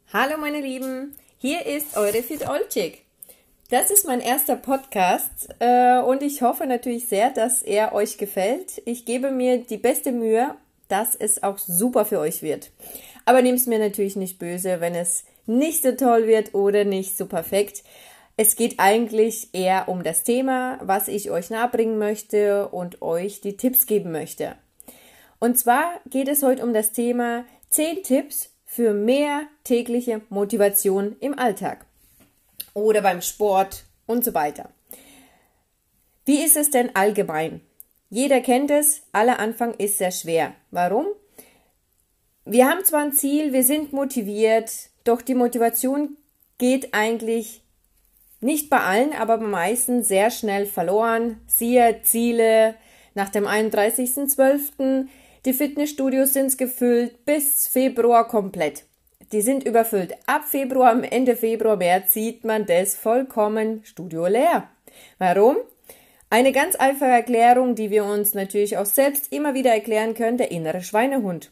Hallo meine Lieben, hier ist eure Fit Olcik. Das ist mein erster Podcast und ich hoffe natürlich sehr, dass er euch gefällt. Ich gebe mir die beste Mühe, dass es auch super für euch wird. Aber nehmt es mir natürlich nicht böse, wenn es nicht so toll wird oder nicht so perfekt. Es geht eigentlich eher um das Thema, was ich euch nahebringen möchte und euch die Tipps geben möchte. Und zwar geht es heute um das Thema 10 Tipps für mehr tägliche Motivation im Alltag oder beim Sport und so weiter. Wie ist es denn allgemein? Jeder kennt es, aller Anfang ist sehr schwer. Warum? Wir haben zwar ein Ziel, wir sind motiviert, doch die Motivation geht eigentlich nicht bei allen, aber bei meisten sehr schnell verloren. Siehe Ziele nach dem 31.12. Die Fitnessstudios sind gefüllt bis Februar komplett. Die sind überfüllt. Ab Februar, Ende Februar, März sieht man das vollkommen Studio leer. Warum? Eine ganz einfache Erklärung, die wir uns natürlich auch selbst immer wieder erklären können, der innere Schweinehund.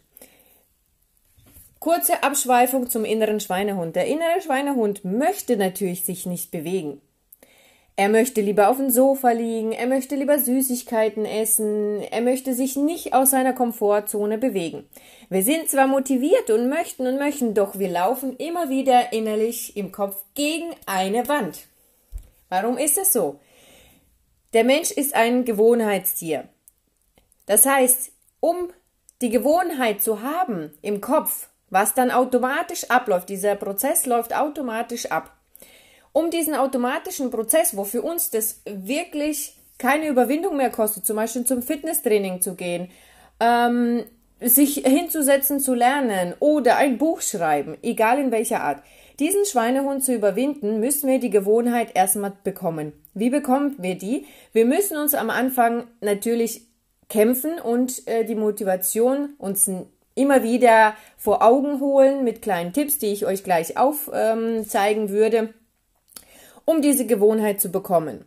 Kurze Abschweifung zum inneren Schweinehund. Der innere Schweinehund möchte natürlich sich nicht bewegen. Er möchte lieber auf dem Sofa liegen, er möchte lieber Süßigkeiten essen, er möchte sich nicht aus seiner Komfortzone bewegen. Wir sind zwar motiviert und möchten, doch wir laufen immer wieder innerlich im Kopf gegen eine Wand. Warum ist es so? Der Mensch ist ein Gewohnheitstier. Das heißt, um die Gewohnheit zu haben im Kopf, was dann automatisch abläuft, dieser Prozess läuft automatisch ab. Um diesen automatischen Prozess, wo für uns das wirklich keine Überwindung mehr kostet, zum Beispiel zum Fitnesstraining zu gehen, sich hinzusetzen zu lernen oder ein Buch schreiben, egal in welcher Art. Diesen Schweinehund zu überwinden, müssen wir die Gewohnheit erstmal bekommen. Wie bekommen wir die? Wir müssen uns am Anfang natürlich kämpfen und die Motivation uns immer wieder vor Augen holen mit kleinen Tipps, die ich euch gleich aufzeigen würde, um diese Gewohnheit zu bekommen.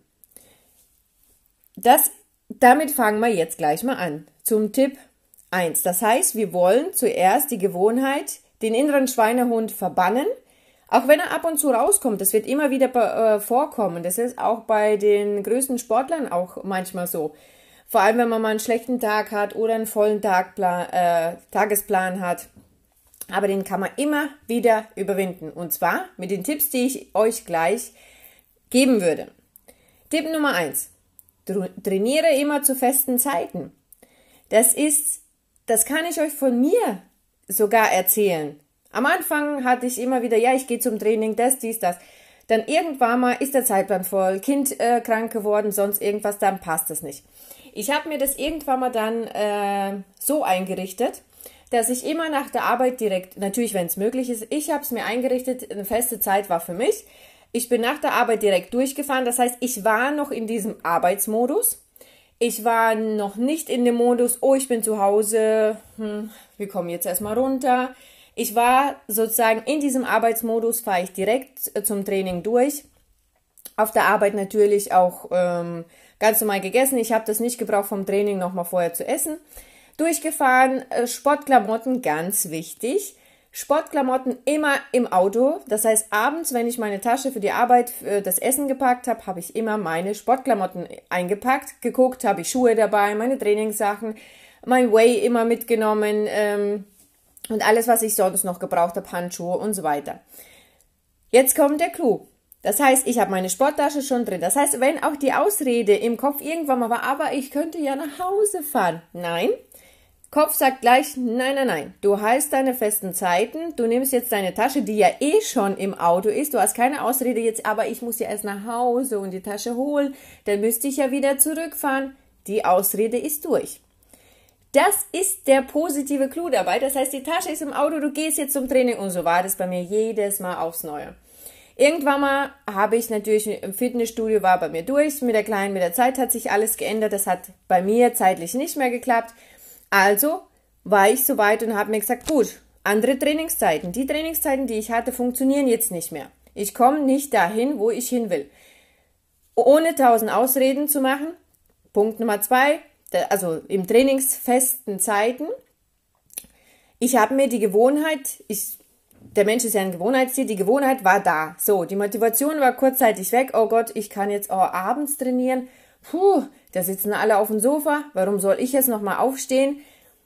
Damit fangen wir jetzt gleich mal an. Zum Tipp 1. Das heißt, wir wollen zuerst die Gewohnheit, den inneren Schweinehund verbannen, auch wenn er ab und zu rauskommt. Das wird immer wieder vorkommen. Das ist auch bei den größten Sportlern auch manchmal so. Vor allem, wenn man mal einen schlechten Tag hat oder einen vollen Tagesplan hat. Aber den kann man immer wieder überwinden. Und zwar mit den Tipps, die ich euch gleich geben würde. Tipp Nummer 1. Trainiere immer zu festen Zeiten. Das kann ich euch von mir sogar erzählen. Am Anfang hatte ich immer wieder, ich gehe zum Training, dies, das. Dann irgendwann mal ist der Zeitplan voll, Kind krank geworden, sonst irgendwas, dann passt es nicht. Ich habe mir das irgendwann mal dann so eingerichtet, dass ich immer nach der Arbeit direkt, natürlich wenn es möglich ist, ich habe es mir eingerichtet, eine feste Zeit war für mich. Ich bin nach der Arbeit direkt durchgefahren, das heißt, ich war noch in diesem Arbeitsmodus. Ich war noch nicht in dem Modus, ich bin zu Hause, wir kommen jetzt erstmal runter. Ich war sozusagen in diesem Arbeitsmodus, fahre ich direkt zum Training durch. Auf der Arbeit natürlich auch ganz normal gegessen. Ich habe das nicht gebraucht vom Training nochmal vorher zu essen. Durchgefahren, Sportklamotten, ganz wichtig. Sportklamotten immer im Auto. Das heißt, abends, wenn ich meine Tasche für die Arbeit, für das Essen gepackt habe, habe ich immer meine Sportklamotten eingepackt. Geguckt, habe ich Schuhe dabei, meine Trainingssachen, mein Whey immer mitgenommen und alles, was ich sonst noch gebraucht habe, Handschuhe und so weiter. Jetzt kommt der Clou. Das heißt, ich habe meine Sporttasche schon drin. Das heißt, wenn auch die Ausrede im Kopf irgendwann mal war, aber ich könnte ja nach Hause fahren. Nein. Kopf sagt gleich, nein. Du hast deine festen Zeiten, du nimmst jetzt deine Tasche, die ja schon im Auto ist, du hast keine Ausrede jetzt, aber ich muss ja erst nach Hause und die Tasche holen, dann müsste ich ja wieder zurückfahren. Die Ausrede ist durch. Das ist der positive Clou dabei, das heißt, die Tasche ist im Auto, du gehst jetzt zum Training und so war das bei mir jedes Mal aufs Neue. Irgendwann mal habe ich natürlich im Fitnessstudio, war bei mir durch, mit der Zeit hat sich alles geändert, das hat bei mir zeitlich nicht mehr geklappt. Also war ich soweit und habe mir gesagt, gut, andere Trainingszeiten. Die Trainingszeiten, die ich hatte, funktionieren jetzt nicht mehr. Ich komme nicht dahin, wo ich hin will. Ohne 1000 Ausreden zu machen. Punkt Nummer 2, also im trainingsfesten Zeiten. Ich habe mir die Gewohnheit, der Mensch ist ja ein Gewohnheitstier, die Gewohnheit war da. So, die Motivation war kurzzeitig weg. Oh Gott, ich kann jetzt abends trainieren. Puh, da sitzen alle auf dem Sofa. Warum soll ich jetzt nochmal aufstehen?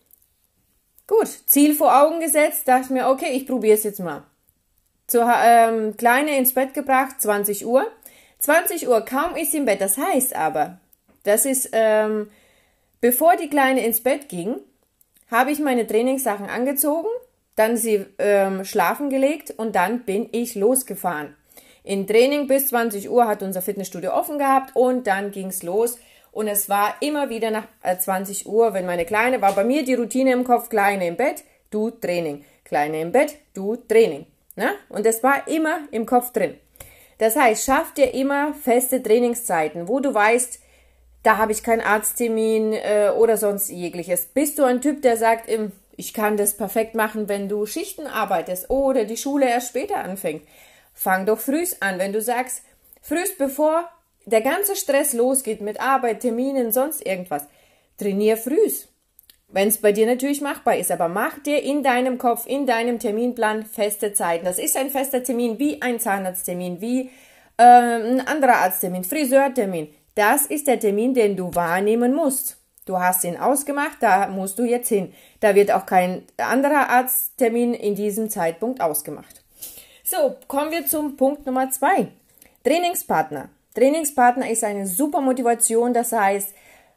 Gut, Ziel vor Augen gesetzt, dachte ich mir, okay, ich probiere es jetzt mal. Zur Kleine ins Bett gebracht, 20 Uhr. 20 Uhr, kaum ist sie im Bett. Das heißt aber, das ist, bevor die Kleine ins Bett ging, habe ich meine Trainingssachen angezogen, dann sie schlafen gelegt und dann bin ich losgefahren. In Training bis 20 Uhr hat unser Fitnessstudio offen gehabt und dann ging's los. Und es war immer wieder nach 20 Uhr, wenn meine Kleine, war bei mir die Routine im Kopf, Kleine im Bett, du Training. Kleine im Bett, du Training. Ne? Und das war immer im Kopf drin. Das heißt, schaff dir immer feste Trainingszeiten, wo du weißt, da habe ich keinen Arzttermin oder sonst jegliches. Bist du ein Typ, der sagt, ich kann das perfekt machen, wenn du Schichten arbeitest oder die Schule erst später anfängt? Fang doch frühst an. Wenn du sagst, frühst bevor der ganze Stress losgeht mit Arbeit, Terminen, sonst irgendwas, trainier frühst. Wenn es bei dir natürlich machbar ist, aber mach dir in deinem Kopf, in deinem Terminplan feste Zeiten. Das ist ein fester Termin, wie ein Zahnarzttermin, wie ein anderer Arzttermin, Friseurtermin. Das ist der Termin, den du wahrnehmen musst. Du hast ihn ausgemacht, da musst du jetzt hin. Da wird auch kein anderer Arzttermin in diesem Zeitpunkt ausgemacht. So, kommen wir zum Punkt Nummer 2. Trainingspartner. Trainingspartner ist eine super Motivation, das heißt,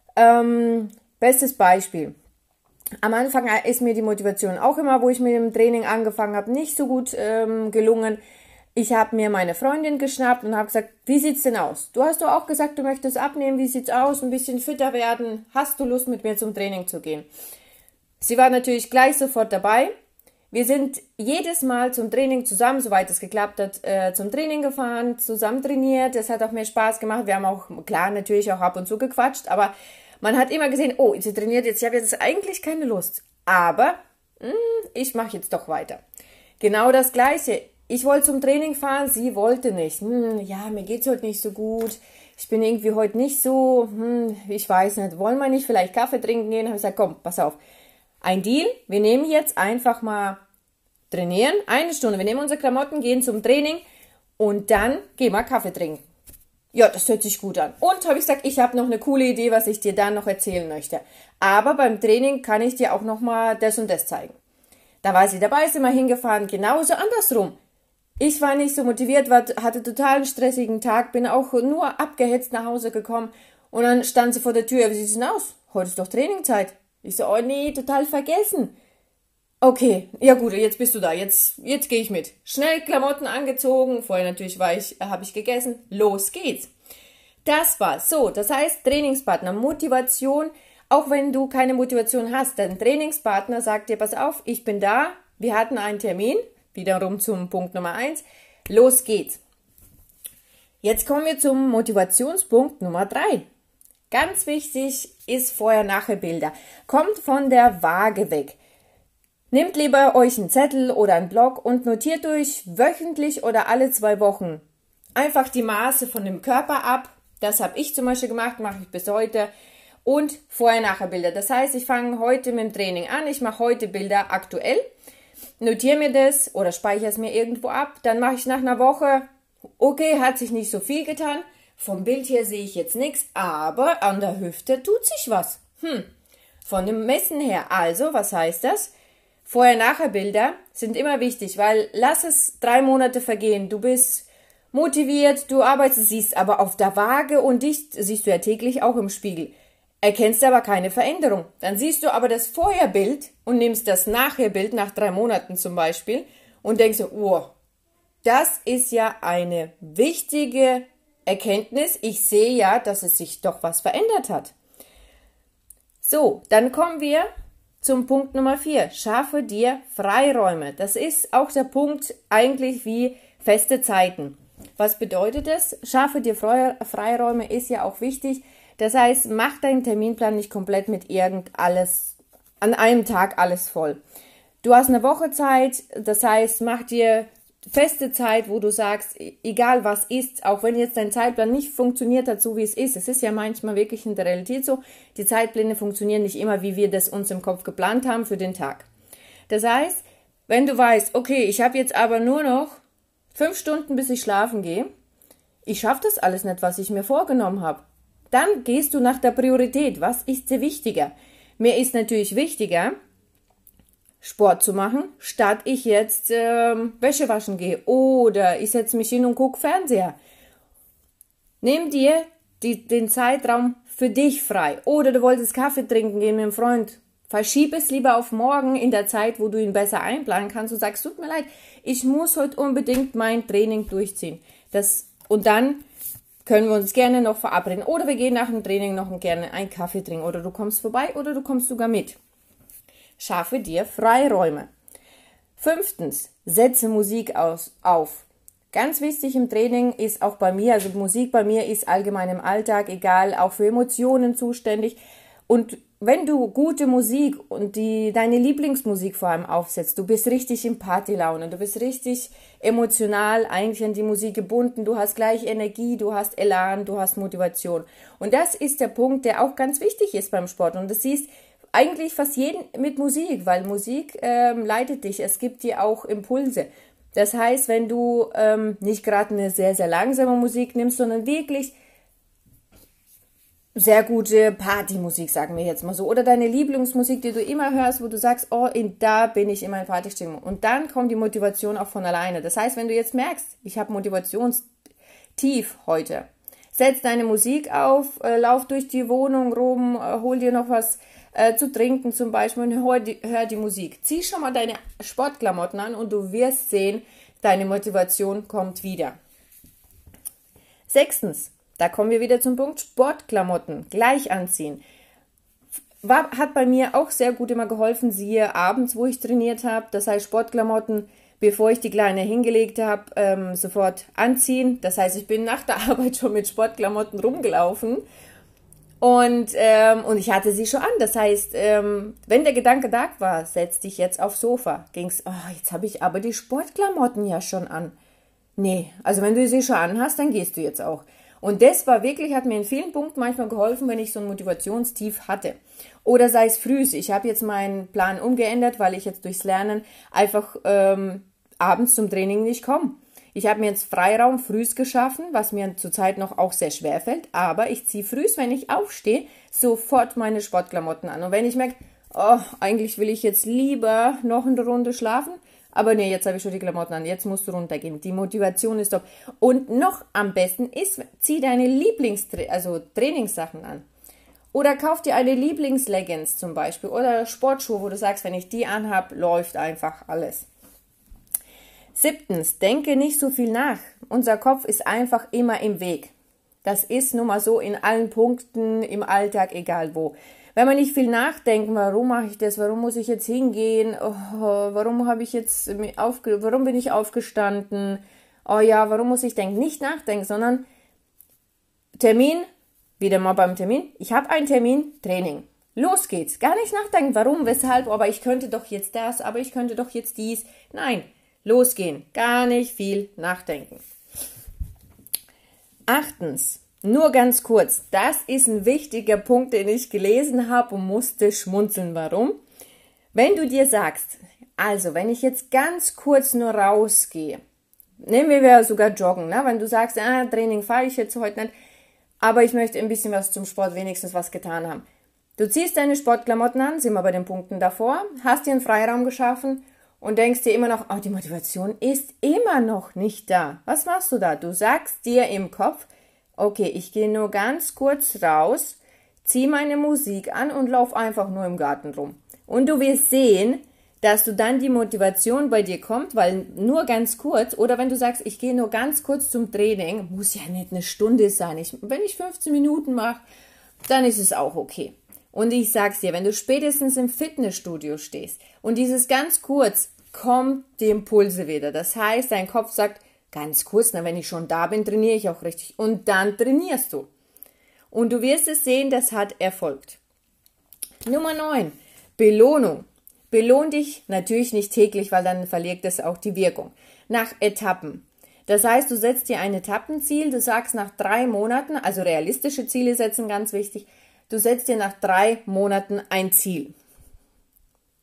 bestes Beispiel. Am Anfang ist mir die Motivation auch immer, wo ich mit dem Training angefangen habe, nicht so gut gelungen. Ich habe mir meine Freundin geschnappt und habe gesagt, wie sieht's denn aus? Du hast doch auch gesagt, du möchtest abnehmen, wie sieht's aus? Ein bisschen fitter werden? Hast du Lust, mit mir zum Training zu gehen? Sie war natürlich gleich sofort dabei. Wir sind jedes Mal zum Training zusammen, soweit es geklappt hat, zum Training gefahren, zusammen trainiert. Es hat auch mehr Spaß gemacht. Wir haben auch, klar, natürlich auch ab und zu gequatscht, aber man hat immer gesehen, oh, sie trainiert jetzt, ich habe jetzt eigentlich keine Lust. Aber ich mache jetzt doch weiter. Genau das Gleiche. Ich wollte zum Training fahren, sie wollte nicht. Ja, mir geht's heute nicht so gut. Ich bin irgendwie heute nicht so, ich weiß nicht, wollen wir nicht vielleicht Kaffee trinken gehen? Habe ich gesagt, komm, pass auf. Ein Deal, wir nehmen jetzt einfach mal trainieren, 1 Stunde. Wir nehmen unsere Klamotten, gehen zum Training und dann gehen wir Kaffee trinken. Ja, das hört sich gut an. Und habe ich gesagt, ich habe noch eine coole Idee, was ich dir dann noch erzählen möchte. Aber beim Training kann ich dir auch noch mal das und das zeigen. Da war sie dabei, sind wir hingefahren, genauso andersrum. Ich war nicht so motiviert, hatte total einen stressigen Tag, bin auch nur abgehetzt nach Hause gekommen und dann stand sie vor der Tür, wie sieht's denn aus? Heute ist doch Trainingzeit. Ich so, oh nee, total vergessen. Okay, ja gut, jetzt bist du da, jetzt gehe ich mit. Schnell Klamotten angezogen, vorher natürlich habe ich gegessen, los geht's. Das war's. So, das heißt Trainingspartner, Motivation, auch wenn du keine Motivation hast, dein Trainingspartner sagt dir, pass auf, ich bin da, wir hatten einen Termin, wiederum zum Punkt Nummer 1, los geht's. Jetzt kommen wir zum Motivationspunkt Nummer 3. Ganz wichtig ist Vorher-Nachher-Bilder. Kommt von der Waage weg. Nehmt lieber euch einen Zettel oder einen Block und notiert euch wöchentlich oder alle 2 Wochen einfach die Maße von dem Körper ab. Das habe ich zum Beispiel gemacht, mache ich bis heute. Und Vorher-Nachher-Bilder. Das heißt, ich fange heute mit dem Training an. Ich mache heute Bilder aktuell, notiere mir das oder speichere es mir irgendwo ab. Dann mache ich nach einer Woche, okay, hat sich nicht so viel getan. Vom Bild her sehe ich jetzt nichts, aber an der Hüfte tut sich was. Von dem Messen her. Also, was heißt das? Vorher-Nachher-Bilder sind immer wichtig, weil lass es 3 Monate vergehen. Du bist motiviert, du arbeitest, siehst aber auf der Waage und dich siehst du ja täglich auch im Spiegel. Erkennst aber keine Veränderung. Dann siehst du aber das Vorherbild und nimmst das Nachherbild nach 3 Monaten zum Beispiel und denkst so, oh, das ist ja eine wichtige Erkenntnis. Ich sehe ja, dass es sich doch was verändert hat. So, dann kommen wir zum Punkt Nummer 4. Schaffe dir Freiräume. Das ist auch der Punkt eigentlich wie feste Zeiten. Was bedeutet das? Schaffe dir Freiräume ist ja auch wichtig. Das heißt, mach deinen Terminplan nicht komplett mit alles, an einem Tag alles voll. Du hast eine Woche Zeit, das heißt, mach dir feste Zeit, wo du sagst, egal was ist, auch wenn jetzt dein Zeitplan nicht funktioniert hat, so wie es ist ja manchmal wirklich in der Realität so, die Zeitpläne funktionieren nicht immer, wie wir das uns im Kopf geplant haben für den Tag. Das heißt, Wenn du weißt, okay, ich habe jetzt aber nur noch 5 Stunden, bis ich schlafen gehe, ich schaffe das alles nicht, was ich mir vorgenommen habe, dann gehst du nach der Priorität. Was ist dir wichtiger? Mir ist natürlich wichtiger, Sport zu machen, statt ich jetzt Wäsche waschen gehe oder ich setze mich hin und gucke Fernseher. Nimm dir den Zeitraum für dich frei. Oder du wolltest Kaffee trinken gehen mit einem Freund. Verschieb es lieber auf morgen in der Zeit, wo du ihn besser einplanen kannst und sagst, tut mir leid, ich muss heute unbedingt mein Training durchziehen. Und dann können wir uns gerne noch verabreden. Oder wir gehen nach dem Training noch gerne einen Kaffee trinken. Oder du kommst vorbei oder du kommst sogar mit. Schaffe dir Freiräume. 5. Setze Musik auf. Ganz wichtig im Training ist auch bei mir, also Musik bei mir ist allgemein im Alltag, egal, auch für Emotionen zuständig. Und wenn du gute Musik und deine Lieblingsmusik vor allem aufsetzt, du bist richtig in Partylaune, du bist richtig emotional eigentlich an die Musik gebunden, du hast gleich Energie, du hast Elan, du hast Motivation. Und das ist der Punkt, der auch ganz wichtig ist beim Sport. Und das siehst eigentlich fast jeden mit Musik, weil Musik leitet dich, es gibt dir auch Impulse. Das heißt, wenn du nicht gerade eine sehr, sehr langsame Musik nimmst, sondern wirklich sehr gute Partymusik, sagen wir jetzt mal so, oder deine Lieblingsmusik, die du immer hörst, wo du sagst, oh, da bin ich immer in Partystimmung. Und dann kommt die Motivation auch von alleine. Das heißt, wenn du jetzt merkst, ich habe Motivationstief heute, setz deine Musik auf, lauf durch die Wohnung rum, hol dir noch was zu trinken zum Beispiel und hör die Musik. Zieh schon mal deine Sportklamotten an und du wirst sehen, deine Motivation kommt wieder. 6. Da kommen wir wieder zum Punkt Sportklamotten gleich anziehen. Hat bei mir auch sehr gut immer geholfen, siehe abends, wo ich trainiert habe. Das heißt Sportklamotten, bevor ich die Kleine hingelegt habe, sofort anziehen. Das heißt, ich bin nach der Arbeit schon mit Sportklamotten rumgelaufen und ich hatte sie schon an. Das heißt, wenn der Gedanke da war, setz dich jetzt aufs Sofa, ging's, oh, jetzt habe ich aber die Sportklamotten ja schon an. Nee, also wenn du sie schon anhast, dann gehst du jetzt auch. Und das war wirklich, hat mir in vielen Punkten manchmal geholfen, wenn ich so ein Motivationstief hatte. Oder sei es früh. Ich habe jetzt meinen Plan umgeändert, weil ich jetzt durchs Lernen einfach abends zum Training nicht komme. Ich habe mir jetzt Freiraum frühs geschaffen, was mir zurzeit noch auch sehr schwer fällt. Aber ich ziehe frühs, wenn ich aufstehe, sofort meine Sportklamotten an. Und wenn ich merke, oh, eigentlich will ich jetzt lieber noch eine Runde schlafen, aber nee, jetzt habe ich schon die Klamotten an, jetzt musst du runtergehen. Die Motivation ist top. Und noch am besten ist, zieh deine Trainingssachen an. Oder kauf dir eine Lieblingsleggings zum Beispiel oder Sportschuhe, wo du sagst, wenn ich die anhab, läuft einfach alles. 7. Denke nicht so viel nach. Unser Kopf ist einfach immer im Weg. Das ist nun mal so in allen Punkten im Alltag, egal wo. Wenn man nicht viel nachdenkt, warum mache ich das, warum muss ich jetzt hingehen, warum bin ich aufgestanden, oh ja, warum muss ich denken, nicht nachdenken, sondern Termin, wieder mal beim Termin, ich habe einen Termin, Training. Los geht's, gar nicht nachdenken, warum, weshalb, aber ich könnte doch jetzt das, aber ich könnte doch jetzt dies. Nein, losgehen, gar nicht viel nachdenken. 8. Nur ganz kurz, das ist ein wichtiger Punkt, den ich gelesen habe und musste schmunzeln. Warum? Wenn du dir sagst, also wenn ich jetzt ganz kurz nur rausgehe, nehmen wir sogar joggen, ne? Wenn du sagst, Training fahre ich jetzt heute nicht, aber ich möchte ein bisschen was zum Sport, wenigstens was getan haben. Du ziehst deine Sportklamotten an, sind wir bei den Punkten davor, hast dir einen Freiraum geschaffen und denkst dir immer noch, oh, die Motivation ist immer noch nicht da. Was machst du da? Du sagst dir im Kopf, okay, ich gehe nur ganz kurz raus, zieh meine Musik an und lauf einfach nur im Garten rum. Und du wirst sehen, dass du dann die Motivation bei dir kommt, weil nur ganz kurz, oder wenn du sagst, ich gehe nur ganz kurz zum Training, muss ja nicht eine Stunde sein. Wenn ich 15 Minuten mache, dann ist es auch okay. Und ich sag's dir, wenn du spätestens im Fitnessstudio stehst und dieses ganz kurz, kommt die Impulse wieder. Das heißt, dein Kopf sagt, ganz kurz, wenn ich schon da bin, trainiere ich auch richtig. Und dann trainierst du. Und du wirst es sehen, das hat erfolgt. Nummer 9. Belohnung. Belohn dich natürlich nicht täglich, weil dann verliert es auch die Wirkung. Nach Etappen. Das heißt, du setzt dir ein Etappenziel, du sagst nach 3 Monaten, also realistische Ziele setzen, ganz wichtig, du setzt dir nach 3 Monaten ein Ziel.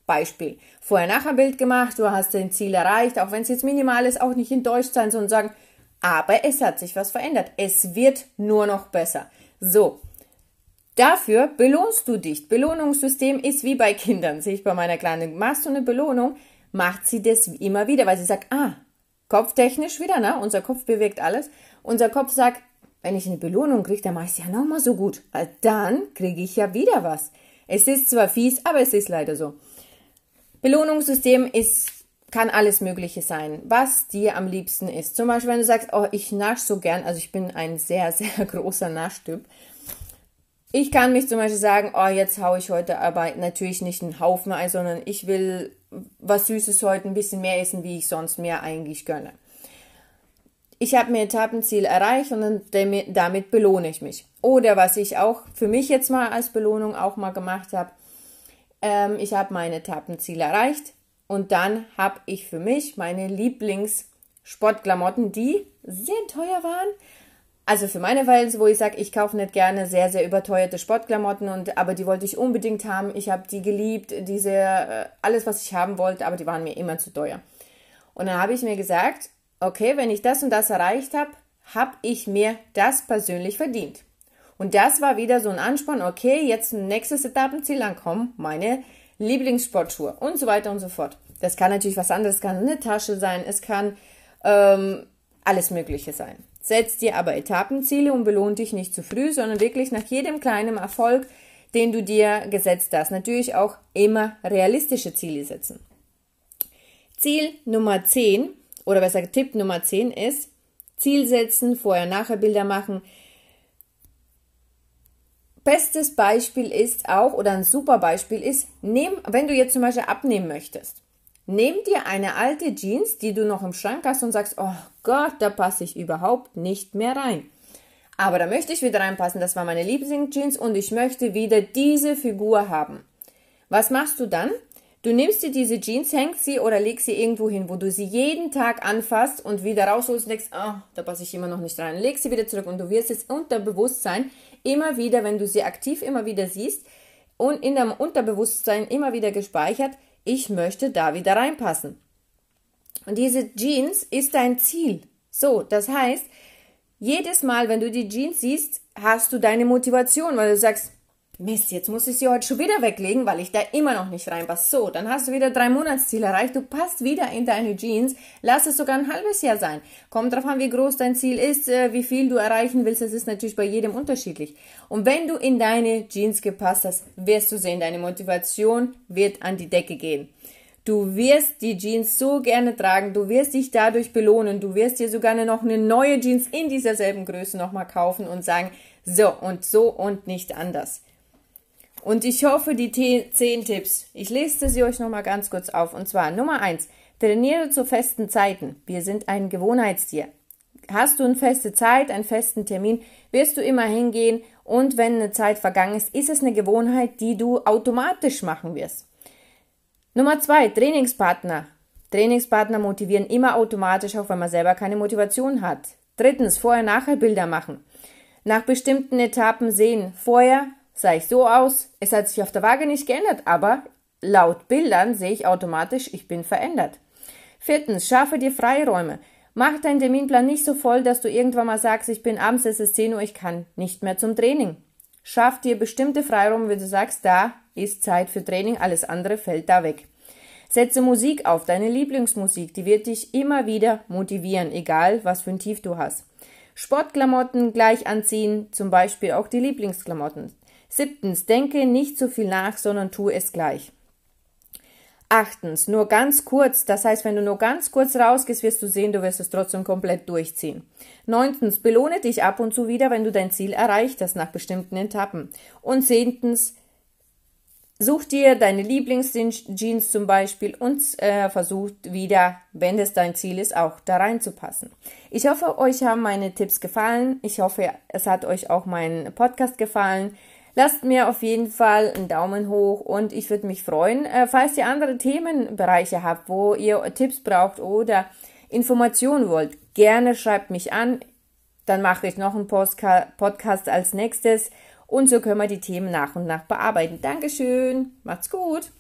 Beispiel, Vorher-Nachher-Bild gemacht, du hast dein Ziel erreicht, auch wenn es jetzt minimal ist, auch nicht enttäuscht sein, sondern sagen, aber es hat sich was verändert. Es wird nur noch besser. So, dafür belohnst du dich. Belohnungssystem ist wie bei Kindern, sehe ich bei meiner Kleinen. Machst du eine Belohnung, macht sie das immer wieder, weil sie sagt, kopftechnisch wieder, ne? Unser Kopf bewegt alles. Unser Kopf sagt, wenn ich eine Belohnung kriege, dann mache ich es ja nochmal so gut. Dann kriege ich ja wieder was. Es ist zwar fies, aber es ist leider so. Belohnungssystem kann alles Mögliche sein, was dir am liebsten ist. Zum Beispiel, wenn du sagst, ich nasche so gern, also ich bin ein sehr, sehr großer Naschtyp. Ich kann mich zum Beispiel sagen, jetzt haue ich heute aber natürlich nicht einen Haufen ein, sondern ich will was Süßes heute ein bisschen mehr essen, wie ich sonst mir eigentlich gönne. Ich habe mir Etappenziel erreicht und damit belohne ich mich. Oder was ich auch für mich jetzt mal als Belohnung auch mal gemacht habe, ich habe mein Etappenziel erreicht und dann habe ich für mich meine Lieblingssportklamotten, die sehr teuer waren. Also für meine Verhältnisse, wo ich sage, ich kaufe nicht gerne sehr, sehr überteuerte Sportklamotten, aber die wollte ich unbedingt haben. Ich habe die geliebt, alles, was ich haben wollte, aber die waren mir immer zu teuer. Und dann habe ich mir gesagt, okay, wenn ich das und das erreicht habe, habe ich mir das persönlich verdient. Und das war wieder so ein Ansporn, okay, jetzt nächstes Etappenziel, dann kommen meine Lieblingssportschuhe und so weiter und so fort. Das kann natürlich was anderes, es kann eine Tasche sein, es kann alles Mögliche sein. Setz dir aber Etappenziele und belohn dich nicht zu früh, sondern wirklich nach jedem kleinen Erfolg, den du dir gesetzt hast. Natürlich auch immer realistische Ziele setzen. Ziel Nummer 10, oder besser Tipp Nummer 10 ist, Ziel setzen, Vorher-Nachher-Bilder machen. Bestes Beispiel ist auch, oder ein super Beispiel ist, wenn du jetzt zum Beispiel abnehmen möchtest, nimm dir eine alte Jeans, die du noch im Schrank hast und sagst, oh Gott, da passe ich überhaupt nicht mehr rein. Aber da möchte ich wieder reinpassen, das war meine Lieblingsjeans und ich möchte wieder diese Figur haben. Was machst du dann? Du nimmst dir diese Jeans, hängst sie oder legst sie irgendwo hin, wo du sie jeden Tag anfasst und wieder rausholst und denkst, da passe ich immer noch nicht rein. Legst sie wieder zurück und du wirst es Unterbewusstsein immer wieder, wenn du sie aktiv immer wieder siehst und in deinem Unterbewusstsein immer wieder gespeichert, ich möchte da wieder reinpassen. Und diese Jeans ist dein Ziel. So, das heißt, jedes Mal, wenn du die Jeans siehst, hast du deine Motivation, weil du sagst, Mist, jetzt muss ich sie heute schon wieder weglegen, weil ich da immer noch nicht reinpasse. So, dann hast du wieder 3 Monatsziel erreicht, du passt wieder in deine Jeans, lass es sogar ein halbes Jahr sein. Kommt drauf an, wie groß dein Ziel ist, wie viel du erreichen willst, das ist natürlich bei jedem unterschiedlich. Und wenn du in deine Jeans gepasst hast, wirst du sehen, deine Motivation wird an die Decke gehen. Du wirst die Jeans so gerne tragen, du wirst dich dadurch belohnen, du wirst dir sogar noch eine neue Jeans in dieser selben Größe nochmal kaufen und sagen, so und nicht anders. Und ich hoffe, die 10 Tipps, ich lese sie euch nochmal ganz kurz auf. Und zwar Nummer 1, trainiere zu festen Zeiten. Wir sind ein Gewohnheitstier. Hast du eine feste Zeit, einen festen Termin, wirst du immer hingehen und wenn eine Zeit vergangen ist, ist es eine Gewohnheit, die du automatisch machen wirst. Nummer 2, Trainingspartner. Trainingspartner motivieren immer automatisch, auch wenn man selber keine Motivation hat. 3, Vorher-Nachher-Bilder machen. Nach bestimmten Etappen sehen, vorher sah ich so aus, es hat sich auf der Waage nicht geändert, aber laut Bildern sehe ich automatisch, ich bin verändert. 4, schaffe dir Freiräume. Mach deinen Terminplan nicht so voll, dass du irgendwann mal sagst, ich bin abends, es ist 10 Uhr, ich kann nicht mehr zum Training. Schaff dir bestimmte Freiräume, wenn du sagst, da ist Zeit für Training, alles andere fällt da weg. Setze Musik auf, deine Lieblingsmusik, die wird dich immer wieder motivieren, egal was für ein Tief du hast. Sportklamotten gleich anziehen, zum Beispiel auch die Lieblingsklamotten. 7, denke nicht zu viel nach, sondern tu es gleich. 8, nur ganz kurz, das heißt, wenn du nur ganz kurz rausgehst, wirst du sehen, du wirst es trotzdem komplett durchziehen. 9, belohne dich ab und zu wieder, wenn du dein Ziel erreicht hast, nach bestimmten Etappen. Und 10, such dir deine Lieblingsjeans zum Beispiel und versuch wieder, wenn es dein Ziel ist, auch da reinzupassen. Ich hoffe, euch haben meine Tipps gefallen. Ich hoffe, es hat euch auch mein Podcast gefallen. Lasst mir auf jeden Fall einen Daumen hoch und ich würde mich freuen, falls ihr andere Themenbereiche habt, wo ihr Tipps braucht oder Informationen wollt. Gerne schreibt mich an, dann mache ich noch einen Podcast als nächstes und so können wir die Themen nach und nach bearbeiten. Dankeschön, macht's gut!